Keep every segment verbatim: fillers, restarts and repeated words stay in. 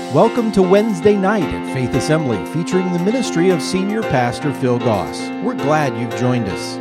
Welcome to Wednesday night at Faith Assembly, featuring the ministry of Senior Pastor Phil Goss. We're glad you've joined us.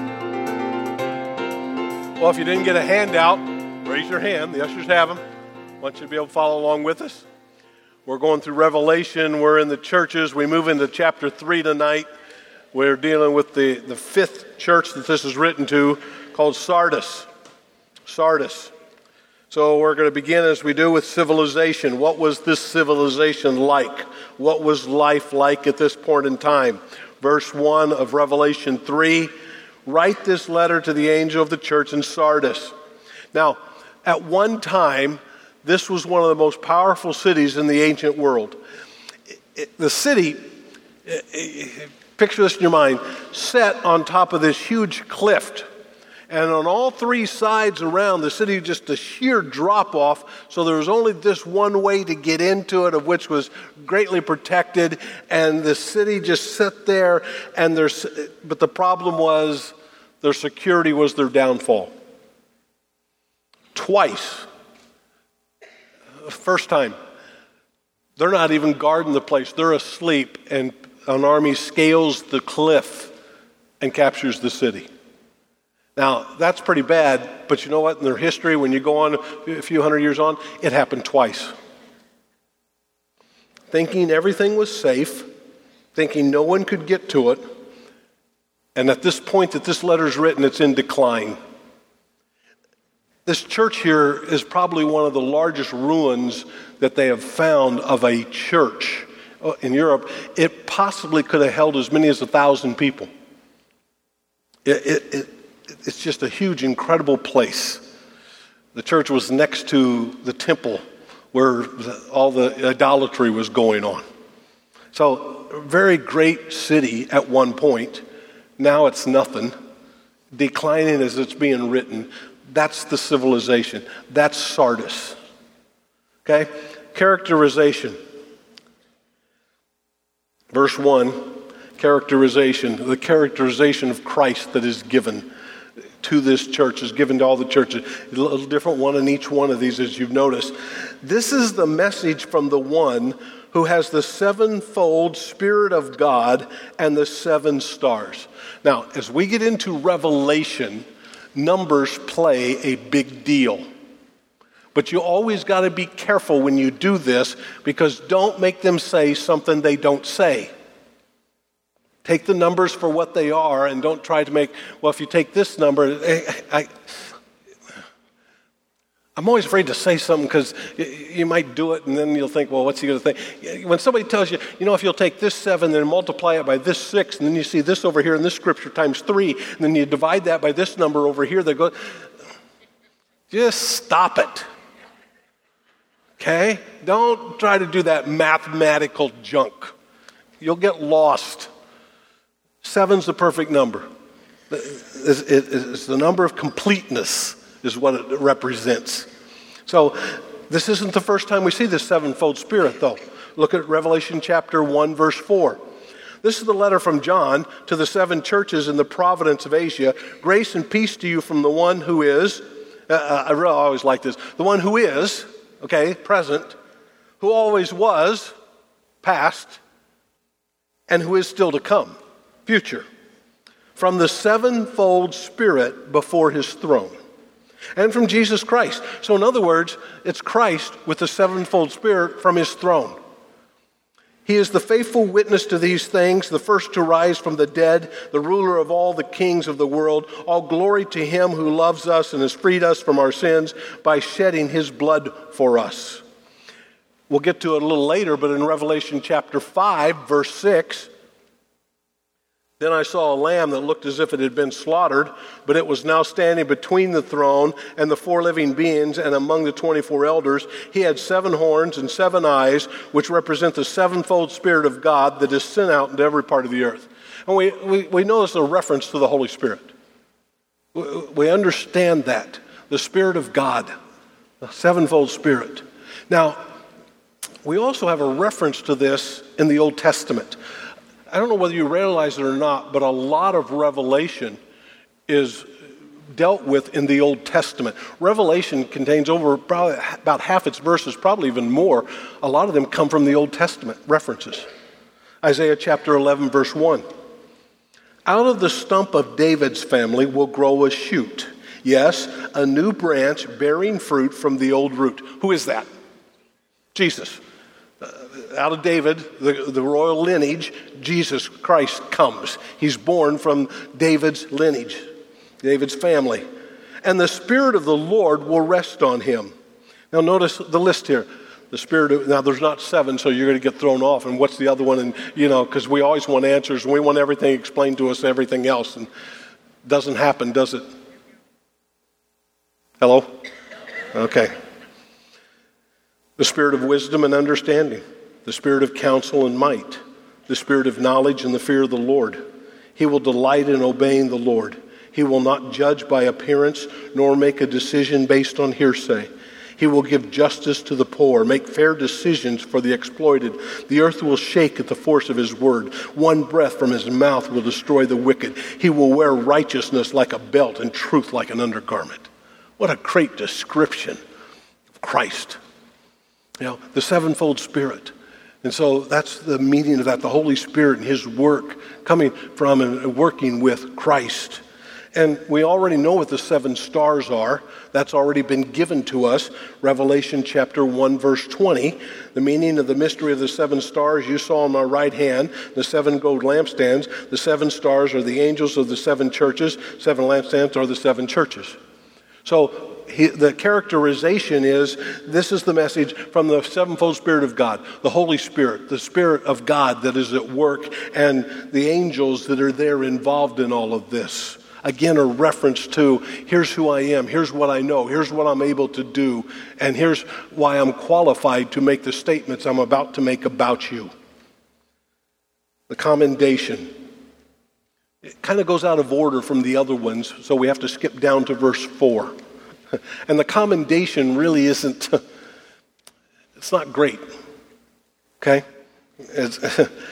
Well, if you didn't get a handout, raise your hand. The ushers have them. I want you to be able to follow along with us. We're going through Revelation. We're in the churches. We move into chapter three tonight. We're dealing with the, the fifth church that this is written to, called Sardis. Sardis. So we're going to begin as we do with civilization. What was this civilization like? What was life like at this point in time? Verse one of Revelation three, write this letter to the angel of the church in Sardis. Now, at one time, this was one of the most powerful cities in the ancient world. It, it, the city, it, it, picture this in your mind, set on top of this huge cliff. And on all three sides around the city, just a sheer drop-off, so there was only this one way to get into it, of which was greatly protected, and the city just sat there, and there's, but the problem was their security was their downfall. Twice. First time, they're not even guarding the place. They're asleep, and an army scales the cliff and captures the city. Now, that's pretty bad, but you know what? In their history, when you go on a few hundred years on, it happened twice. Thinking everything was safe, thinking no one could get to it, and at this point that this letter is written, it's in decline. This church here is probably one of the largest ruins that they have found of a church in Europe. It possibly could have held as many as a thousand people. It, it, it It's just a huge, incredible place. The church was next to the temple where all the idolatry was going on. So, a very great city at one point. Now it's nothing. Declining as it's being written. That's the civilization. That's Sardis. Okay? Characterization. Verse one, characterization. The characterization of Christ that is given to this church, is given to all the churches. A little different one in each one of these, as you've noticed. This is the message from the one who has the sevenfold Spirit of God and the seven stars. Now, as we get into Revelation, numbers play a big deal. But you always got to be careful when you do this, because don't make them say something they don't say. Take the numbers for what they are and don't try to make, well, if you take this number, I, I, I'm always afraid to say something because you might do it and then you'll think, well, what's he going to think? When somebody tells you, you know, if you'll take this seven and multiply it by this six, and then you see this over here in this scripture times three, and then you divide that by this number over here, they go, just stop it. Okay? Don't try to do that mathematical junk. You'll get lost. Seven's the perfect number. It's the number of completeness is what it represents. So this isn't the first time we see this sevenfold Spirit, though. Look at Revelation chapter one, verse four. This is the letter from John to the seven churches in the province of Asia. Grace and peace to you from the one who is, uh, I really always like this, the one who is, okay, present, who always was, past, and who is still to come. Future, from the sevenfold Spirit before his throne, and from Jesus Christ. So in other words, it's Christ with the sevenfold Spirit from his throne. He is the faithful witness to these things, the first to rise from the dead, the ruler of all the kings of the world. All glory to him who loves us and has freed us from our sins by shedding his blood for us. We'll get to it a little later, but in Revelation chapter five, verse six, then I saw a lamb that looked as if it had been slaughtered, but it was now standing between the throne and the four living beings, and among the twenty-four elders. He had seven horns and seven eyes, which represent the sevenfold Spirit of God that is sent out into every part of the earth. And we, we, we notice a reference to the Holy Spirit. We, we understand that. The Spirit of God, the sevenfold Spirit. Now, we also have a reference to this in the Old Testament. I don't know whether you realize it or not, but a lot of Revelation is dealt with in the Old Testament. Revelation contains over probably about half its verses, probably even more. A lot of them come from the Old Testament references. Isaiah chapter eleven, verse one. Out of the stump of David's family will grow a shoot. Yes, a new branch bearing fruit from the old root. Who is that? Jesus. Uh, out of David, the, the royal lineage, Jesus Christ comes. He's born from David's lineage, David's family. And the Spirit of the Lord will rest on him. Now notice the list here. The Spirit of, now there's not seven, so you're going to get thrown off. And what's the other one? And, you know, because we always want answers, and we want everything explained to us, everything else. And it doesn't happen, does it? Hello? Okay. The Spirit of wisdom and understanding. The Spirit of counsel and might. The Spirit of knowledge and the fear of the Lord. He will delight in obeying the Lord. He will not judge by appearance, nor make a decision based on hearsay. He will give justice to the poor, make fair decisions for the exploited. The earth will shake at the force of his word. One breath from his mouth will destroy the wicked. He will wear righteousness like a belt and truth like an undergarment. What a great description of Christ. You know, the sevenfold Spirit. And so that's the meaning of that, the Holy Spirit and his work coming from and working with Christ. And we already know what the seven stars are. That's already been given to us. Revelation chapter one, verse twenty. The meaning of the mystery of the seven stars you saw on my right hand, the seven gold lampstands. The seven stars are the angels of the seven churches. Seven lampstands are the seven churches. So he, the characterization is, this is the message from the sevenfold Spirit of God, the Holy Spirit, the Spirit of God that is at work, and the angels that are there involved in all of this. Again, a reference to, here's who I am, here's what I know, here's what I'm able to do, and here's why I'm qualified to make the statements I'm about to make about you. The commendation. It kind of goes out of order from the other ones, so we have to skip down to verse four. And the commendation really isn't, it's not great. Okay? It's,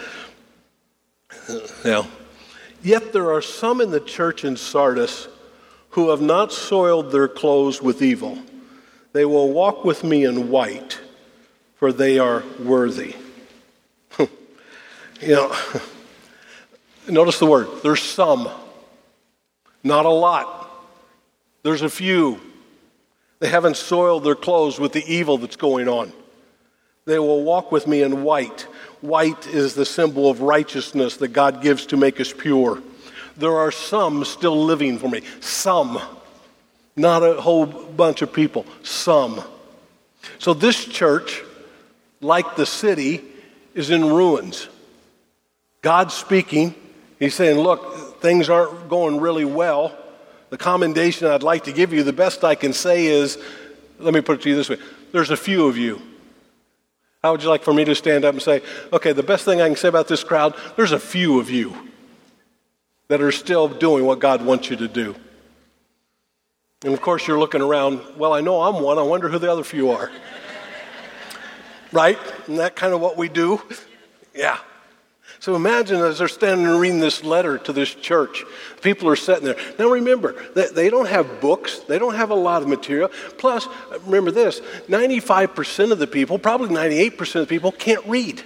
yeah. Yet there are some in the church in Sardis who have not soiled their clothes with evil. They will walk with me in white, for they are worthy. You know, notice the word. There's some. Not a lot. There's a few. They haven't soiled their clothes with the evil that's going on. They will walk with me in white. White is the symbol of righteousness that God gives to make us pure. There are some still living for me. Some. Not a whole bunch of people. Some. So this church, like the city, is in ruins. God's speaking. He's saying, look, things aren't going really well. The commendation I'd like to give you, the best I can say is, let me put it to you this way. There's a few of you. How would you like for me to stand up and say, okay, the best thing I can say about this crowd, there's a few of you that are still doing what God wants you to do. And of course you're looking around, well, I know I'm one, I wonder who the other few are. Right? Isn't that kind of what we do? Yeah. So imagine as they're standing and reading this letter to this church, people are sitting there. Now remember, they, they don't have books. They don't have a lot of material. Plus, remember this, ninety-five percent of the people, probably ninety-eight percent of the people can't read.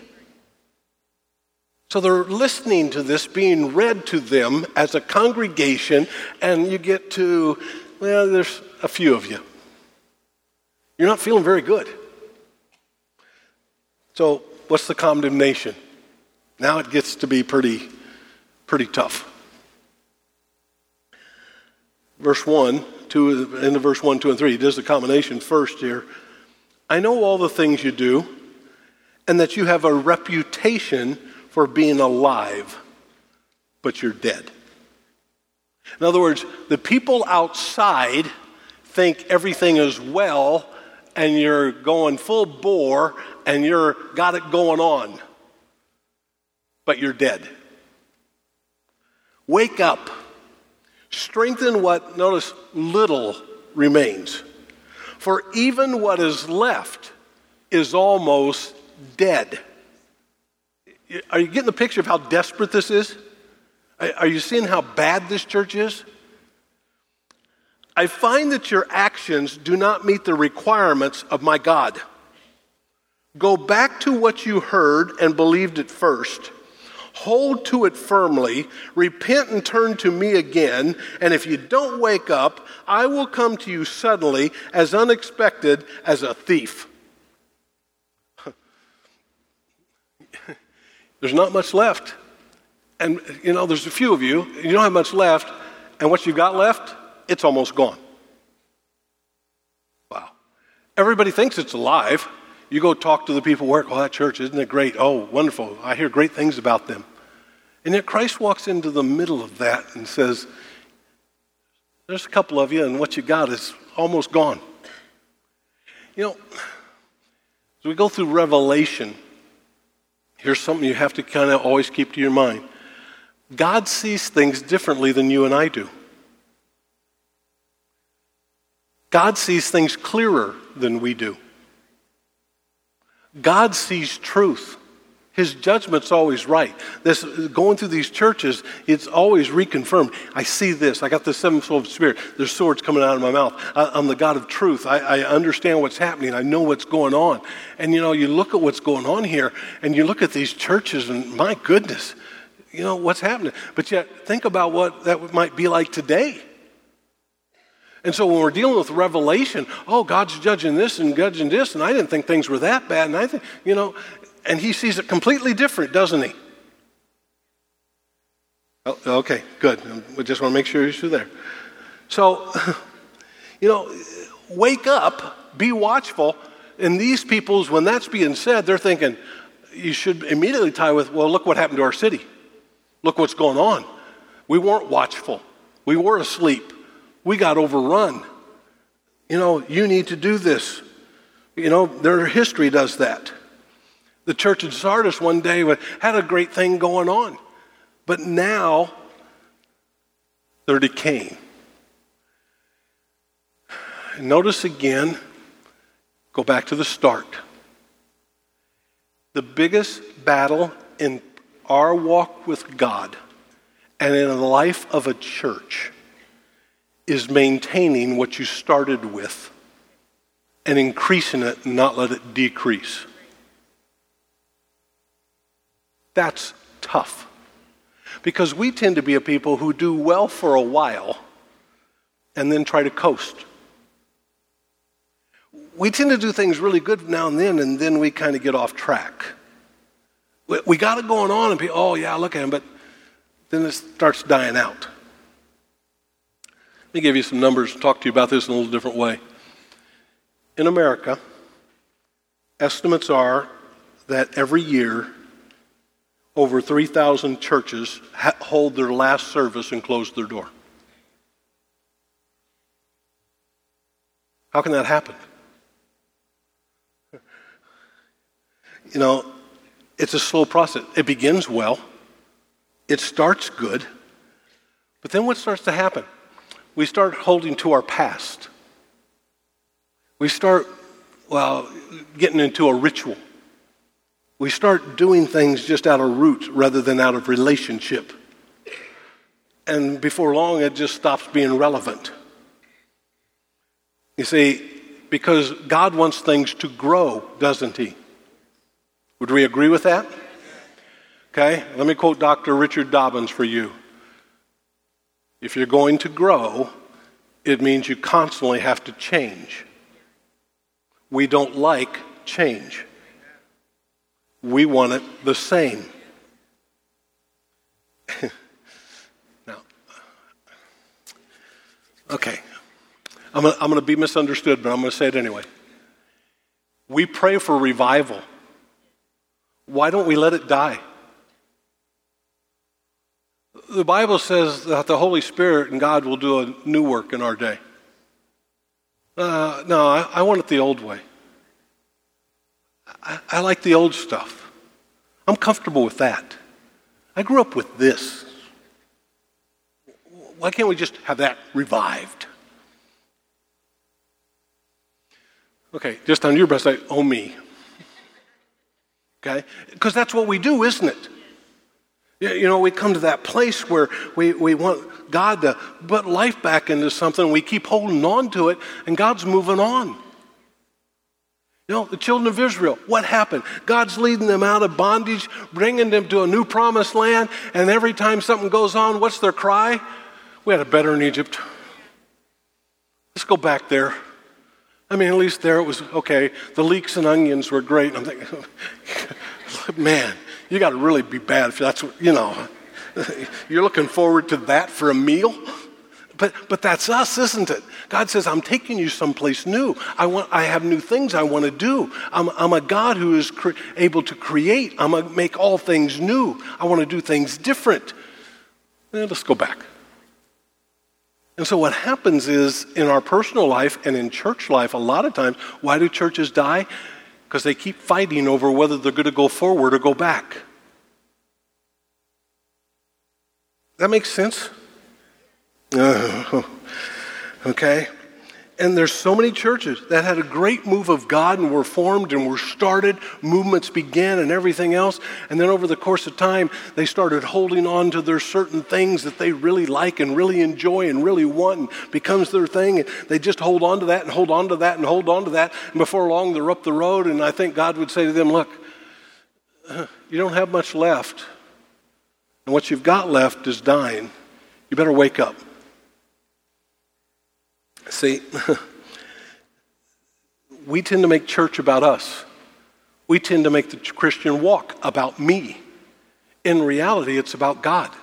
So they're listening to this being read to them as a congregation, and you get to, well, there's a few of you. You're not feeling very good. So what's the condemnation? Now it gets to be pretty, pretty tough. Verse one, two, into verse one, two, and three, he does the combination first here. I know all the things you do, and that you have a reputation for being alive, but you're dead. In other words, the people outside think everything is well, and you're going full bore, and you're got it going on. But you're dead. Wake up. Strengthen what, notice, little remains. For even what is left is almost dead. Are you getting the picture of how desperate this is? Are you seeing how bad this church is? I find that your actions do not meet the requirements of my God. Go back to what you heard and believed at first. Hold to it firmly. Repent and turn to me again. And if you don't wake up, I will come to you suddenly, as unexpected as a thief. There's not much left. And, you know, there's a few of you, you don't have much left, and what you've got left, it's almost gone. Wow. Everybody thinks it's alive. You go talk to the people who work, oh, that church, isn't it great? Oh, wonderful. I hear great things about them. And yet Christ walks into the middle of that and says, there's a couple of you, and what you got is almost gone. You know, as we go through Revelation, here's something you have to kind of always keep to your mind. God sees things differently than you and I do. God sees things clearer than we do. God sees truth. His judgment's always right. This going through these churches, it's always reconfirmed. I see this. I got the sevenfold spirit. There's swords coming out of my mouth. I, I'm the God of truth. I, I understand what's happening. I know what's going on. And, you know, you look at what's going on here, and you look at these churches, and my goodness, you know, what's happening? But yet, think about what that might be like today. And so when we're dealing with Revelation, oh, God's judging this and judging this, and I didn't think things were that bad, and I think, you know, and he sees it completely different, doesn't he? Oh, okay, good. We just want to make sure you're still there. So, you know, wake up, be watchful, and these people's, when that's being said, they're thinking, you should immediately tie with, well, look what happened to our city. Look what's going on. We weren't watchful. We were asleep. We got overrun. You know, you need to do this. You know, their history does that. The church in Sardis one day had a great thing going on. But now, they're decaying. And notice again, go back to the start. The biggest battle in our walk with God and in the life of a church is maintaining what you started with and increasing it and not let it decrease. That's tough. Because we tend to be a people who do well for a while and then try to coast. We tend to do things really good now and then, and then we kind of get off track. We, we got it going on, and people, oh yeah, look at him, but then it starts dying out. Let me give you some numbers and talk to you about this in a little different way. In America, estimates are that every year, over three thousand churches ha- hold their last service and close their door. How can that happen? You know, it's a slow process. It begins well. It starts good. But then what starts to happen? We start holding to our past. We start, well, getting into a ritual. We start doing things just out of root rather than out of relationship. And before long, it just stops being relevant. You see, because God wants things to grow, doesn't he? Would we agree with that? Okay, let me quote Doctor Richard Dobbins for you. If you're going to grow, it means you constantly have to change. We don't like change. We want it the same. Now, okay, I'm gonna, I'm going to be misunderstood, but I'm going to say it anyway. We pray for revival. Why don't we let it die? The Bible says that the Holy Spirit and God will do a new work in our day. Uh, no, I, I want it the old way. I, I like the old stuff. I'm comfortable with that. I grew up with this. Why can't we just have that revived? Okay, just on your breast, I, oh me. Okay? Because that's what we do, isn't it? You know, we come to that place where we, we want God to put life back into something. We keep holding on to it, and God's moving on. You know, the children of Israel, what happened? God's leading them out of bondage, bringing them to a new promised land, and every time something goes on, what's their cry? We had it better in Egypt. Let's go back there. I mean, at least there it was, okay, the leeks and onions were great. I'm thinking, man, you got to really be bad if that's what, you know, you're looking forward to that for a meal. But but that's us, isn't it? God says, I'm taking you someplace new. I want. I have new things I want to do. I'm, I'm a God who is cre- able to create. I'm going to make all things new. I want to do things different. Eh, let's go back. And so what happens is, in our personal life and in church life, a lot of times, why do churches die? Because they keep fighting over whether they're going to go forward or go back. That makes sense? Uh, okay? And there's so many churches that had a great move of God and were formed and were started, movements began and everything else, and then over the course of time, they started holding on to their certain things that they really like and really enjoy and really want, and becomes their thing, and they just hold on to that and hold on to that and hold on to that, and before long they're up the road, and I think God would say to them, look, you don't have much left, and what you've got left is dying. You better wake up. See, we tend to make church about us. We tend to make the Christian walk about me. In reality, it's about God.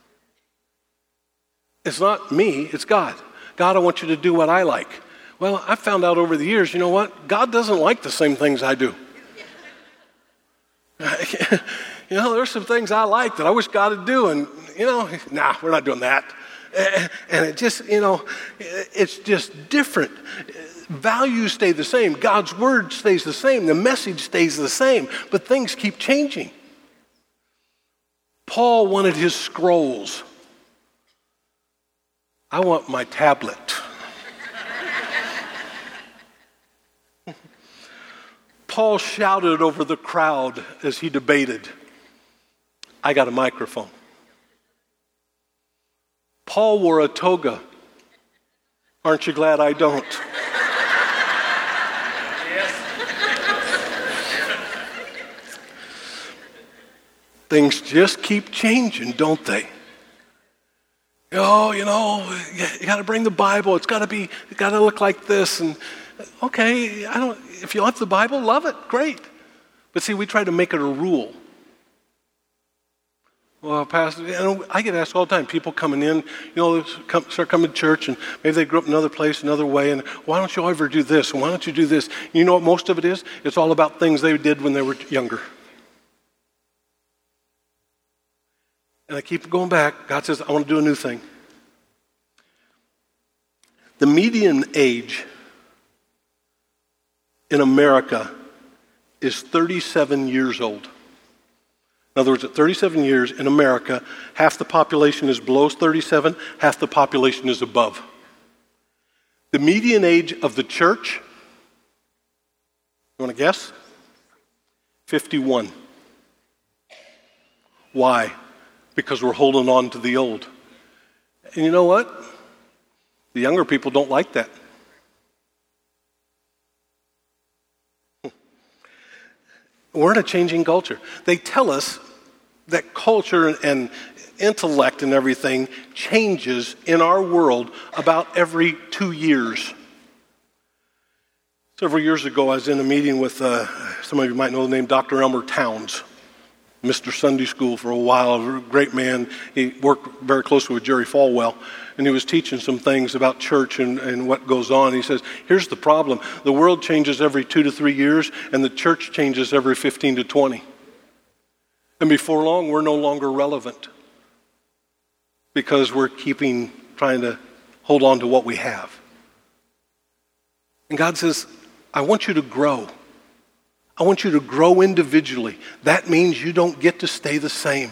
It's not me, it's God. God, I want you to do what I like. Well, I found out over the years, you know what? God doesn't like the same things I do. You know, there's some things I like that I wish God would do, and, you know, nah, we're not doing that. And it just, you know, it's just different. Values stay the same. God's word stays the same. The message stays the same. But things keep changing. Paul wanted his scrolls. I want my tablet. Paul shouted over the crowd as he debated. I got a microphone. Paul wore a toga. Aren't you glad I don't? Yes. Things just keep changing, don't they? Oh, you know, you got to bring the Bible. It's got to be, it got to look like this. And okay, I don't. If you love the Bible, love it, great. But see, we try to make it a rule. Well, Pastor, you know, I get asked all the time, people coming in, you know, come, start coming to church, and maybe they grew up in another place, another way, and why don't you ever do this, and why don't you do this? You know what most of it is? It's all about things they did when they were younger. And I keep going back. God says, I want to do a new thing. The median age in America is thirty-seven years old. In other words, at thirty-seven years in America, half the population is below thirty-seven, half the population is above. The median age of the church, you want to guess? fifty-one. Why? Because we're holding on to the old. And you know what? The younger people don't like that. We're in a changing culture. They tell us that culture and intellect and everything changes in our world about every two years. Several years ago, I was in a meeting with, uh, some of you might know the name, Doctor Elmer Towns, Mister Sunday School for a while, a great man. He worked very closely with Jerry Falwell, and he was teaching some things about church and, and what goes on. He says, here's the problem. The world changes every two to three years, and the church changes every fifteen to twenty. And before long, we're no longer relevant because we're keeping, trying to hold on to what we have. And God says, I want you to grow. I want you to grow individually. That means you don't get to stay the same.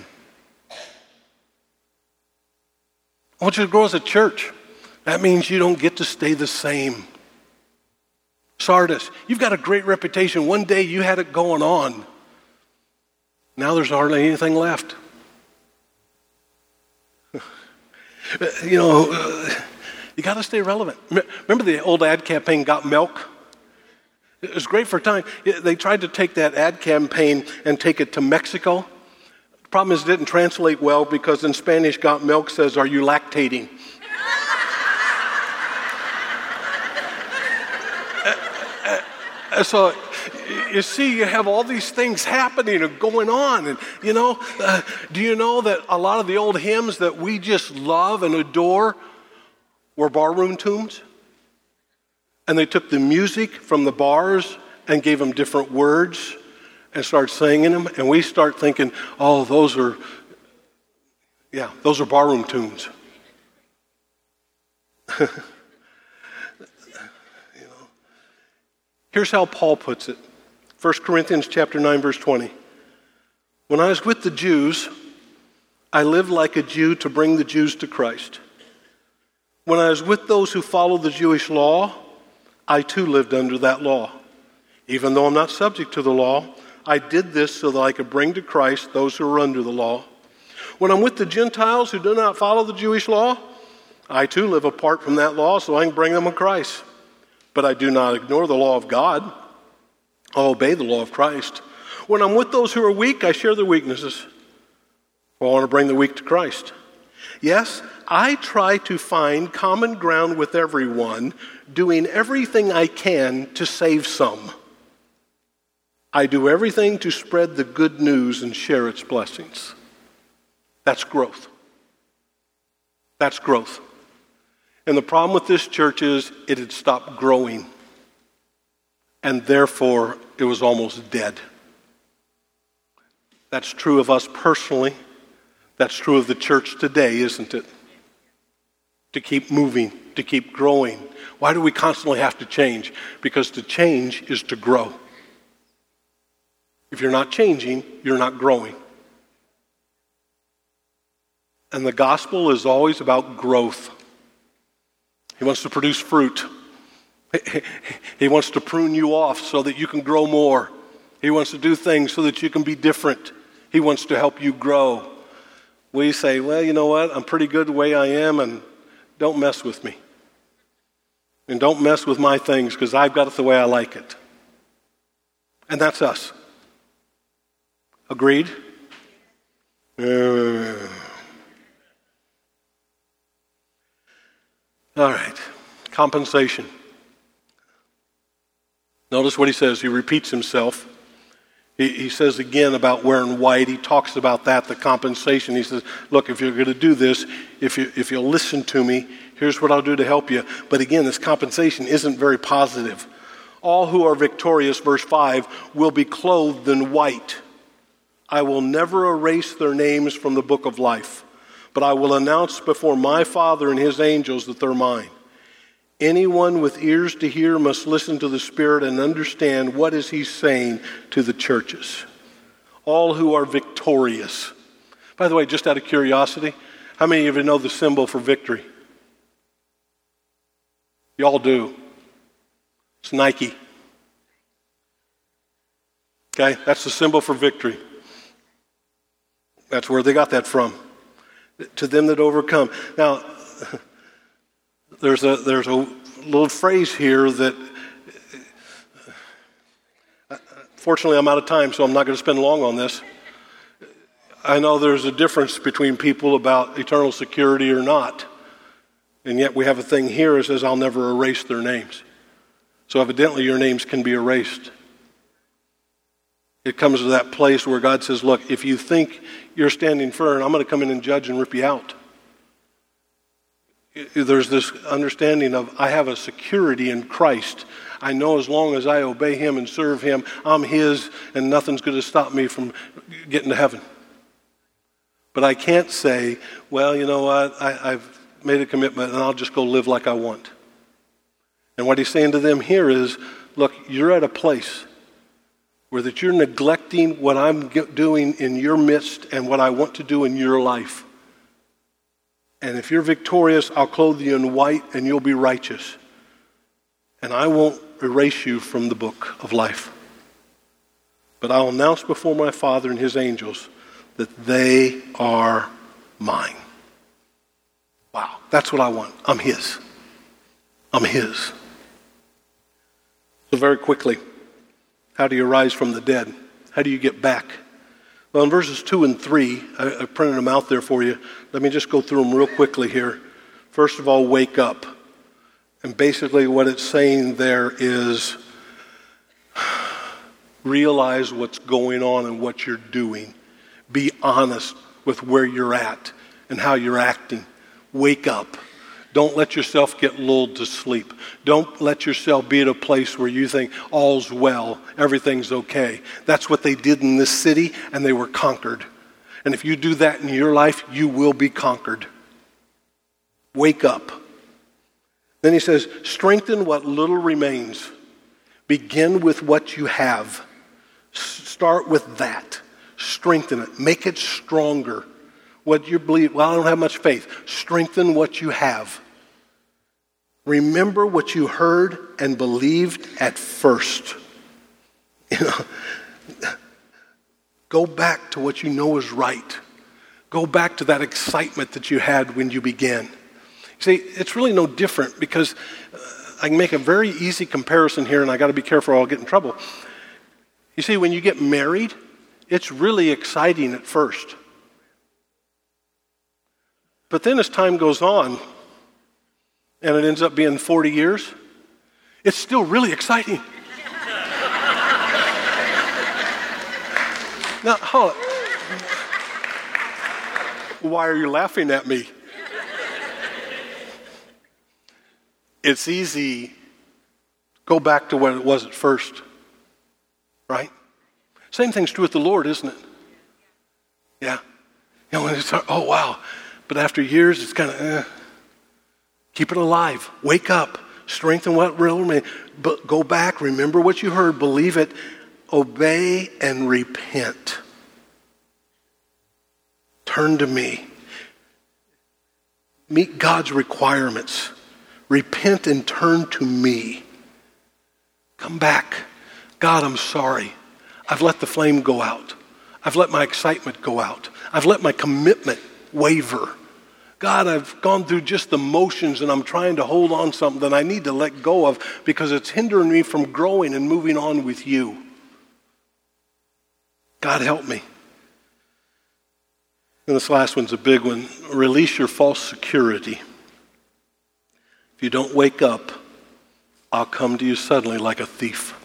I want you to grow as a church. That means you don't get to stay the same. Sardis, you've got a great reputation. One day you had it going on. Now there's hardly anything left. You know, uh, you got to stay relevant. Remember the old ad campaign, Got Milk? It was great for a time. They tried to take that ad campaign and take it to Mexico. The problem is it didn't translate well because in Spanish, Got Milk says, are you lactating? So, you see, you have all these things happening and going on. And, you know, uh, do you know that a lot of the old hymns that we just love and adore were barroom tunes? And they took the music from the bars and gave them different words and started singing them. And we start thinking, oh, those are, yeah, those are barroom tunes. Here's how Paul puts it. First Corinthians chapter nine, verse twenty. When I was with the Jews, I lived like a Jew to bring the Jews to Christ. When I was with those who follow the Jewish law, I too lived under that law. Even though I'm not subject to the law, I did this so that I could bring to Christ those who are under the law. When I'm with the Gentiles who do not follow the Jewish law, I too live apart from that law so I can bring them to Christ. But I do not ignore the law of God. I obey the law of Christ. When I'm with those who are weak, I share their weaknesses. I want to bring the weak to Christ. Yes, I try to find common ground with everyone, doing everything I can to save some. I do everything to spread the good news and share its blessings. That's growth. That's growth. And the problem with this church is it had stopped growing. And therefore, it was almost dead. That's true of us personally. That's true of the church today, isn't it? To keep moving, to keep growing. Why do we constantly have to change? Because to change is to grow. If you're not changing, you're not growing. And the gospel is always about growth. He wants to produce fruit. He wants to prune you off so that you can grow more. He wants to do things so that you can be different. He wants to help you grow. We say, well, you know what? I'm pretty good the way I am, and don't mess with me. And don't mess with my things because I've got it the way I like it. And that's us. Agreed? Uh, All right, compensation. Notice what he says. He repeats himself. He, he says again about wearing white. He talks about that, the compensation. He says, look, if you're going to do this, if, you, if you'll listen to me, here's what I'll do to help you. But again, this compensation isn't very positive. All who are victorious, verse five, will be clothed in white. I will never erase their names from the book of life. But I will announce before my Father and his angels that they're mine. Anyone with ears to hear must listen to the Spirit and understand what is he saying to the churches. All who are victorious. By the way, just out of curiosity, how many of you know the symbol for victory? You all do. It's Nike. Okay, that's the symbol for victory. That's where they got that from. To them that overcome. Now, there's a there's a little phrase here that, fortunately, I'm out of time, so I'm not going to spend long on this. I know there's a difference between people about eternal security or not, and yet we have a thing here that says, I'll never erase their names. So evidently, your names can be erased. It comes to that place where God says, look, if you think you're standing firm, I'm going to come in and judge and rip you out. There's this understanding of, I have a security in Christ. I know as long as I obey him and serve him, I'm his, and nothing's going to stop me from getting to heaven. But I can't say, well, you know what, I, I've made a commitment and I'll just go live like I want. And what he's saying to them here is, look, you're at a place where that you're neglecting what I'm doing in your midst and what I want to do in your life. And if you're victorious, I'll clothe you in white and you'll be righteous. And I won't erase you from the book of life. But I'll announce before my Father and his angels that they are mine. Wow, that's what I want. I'm his. I'm his. So very quickly, how do you rise from the dead? How do you get back? Well, in verses two and three, I, I printed them out there for you. Let me just go through them real quickly here. First of all, wake up. And basically what it's saying there is realize what's going on and what you're doing. Be honest with where you're at and how you're acting. Wake up. Don't let yourself get lulled to sleep. Don't let yourself be at a place where you think all's well, everything's okay. That's what they did in this city, and they were conquered. And if you do that in your life, you will be conquered. Wake up. Then he says, strengthen what little remains. Begin with what you have. Start with that. Strengthen it. Make it stronger. What you believe, well, I don't have much faith. Strengthen what you have. Remember what you heard and believed at first. You know, go back to what you know is right. Go back to that excitement that you had when you began. See, it's really no different because uh, I can make a very easy comparison here, and I got to be careful or I'll get in trouble. You see, when you get married, it's really exciting at first. But then as time goes on, and it ends up being forty years, it's still really exciting. Now, hold on. Why are you laughing at me? It's easy. Go back to what it was at first, right? Same thing's true with the Lord, isn't it? Yeah. You know, when it's, oh, wow. But after years, it's kind of, eh. Keep it alive. Wake up. Strengthen what will remain. But go back. Remember what you heard. Believe it. Obey and repent. Turn to me. Meet God's requirements. Repent and turn to me. Come back. God, I'm sorry. I've let the flame go out. I've let my excitement go out. I've let my commitment waver. God, I've gone through just the motions and I'm trying to hold on to something that I need to let go of because it's hindering me from growing and moving on with you. God, help me. And this last one's a big one. Release your false security. If you don't wake up, I'll come to you suddenly like a thief.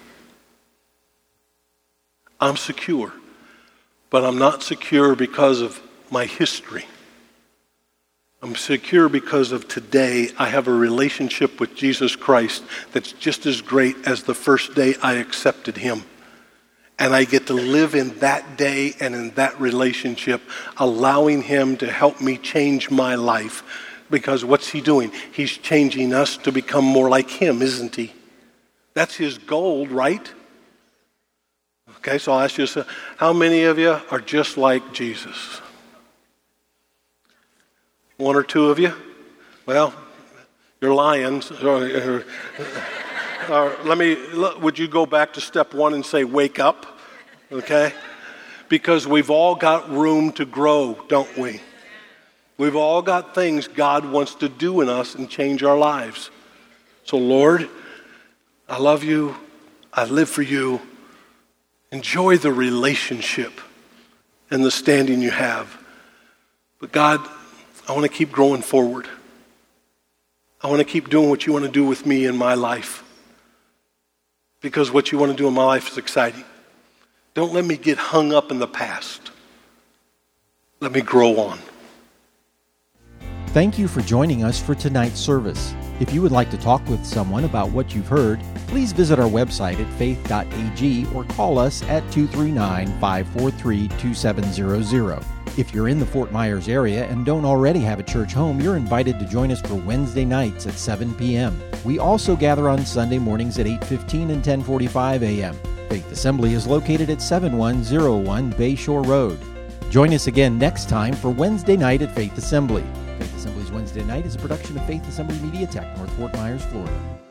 I'm secure, but I'm not secure because of my history. I'm secure because of today. I have a relationship with Jesus Christ that's just as great as the first day I accepted him. And I get to live in that day and in that relationship, allowing him to help me change my life. Because what's he doing? He's changing us to become more like him, isn't he? That's his goal, right? Okay, so I'll ask you, how many of you are just like Jesus? One or two of you? Well, you're lions. Or, or let me, would you go back to step one and say, wake up? Okay? Because we've all got room to grow, don't we? We've all got things God wants to do in us and change our lives. So, Lord, I love you. I live for you. Enjoy the relationship and the standing you have. But God, I want to keep growing forward. I want to keep doing what you want to do with me in my life. Because what you want to do in my life is exciting. Don't let me get hung up in the past. Let me grow on. Thank you for joining us for tonight's service. If you would like to talk with someone about what you've heard, please visit our website at faith dot a g or call us at two three nine, five four three, two seven zero zero. If you're in the Fort Myers area and don't already have a church home, you're invited to join us for Wednesday nights at seven p.m. We also gather on Sunday mornings at eight fifteen and ten forty-five a.m. Faith Assembly is located at seven one zero one Bayshore Road. Join us again next time for Wednesday night at Faith Assembly. Faith Assembly's Wednesday Night is a production of Faith Assembly Media Tech, North Fort Myers, Florida.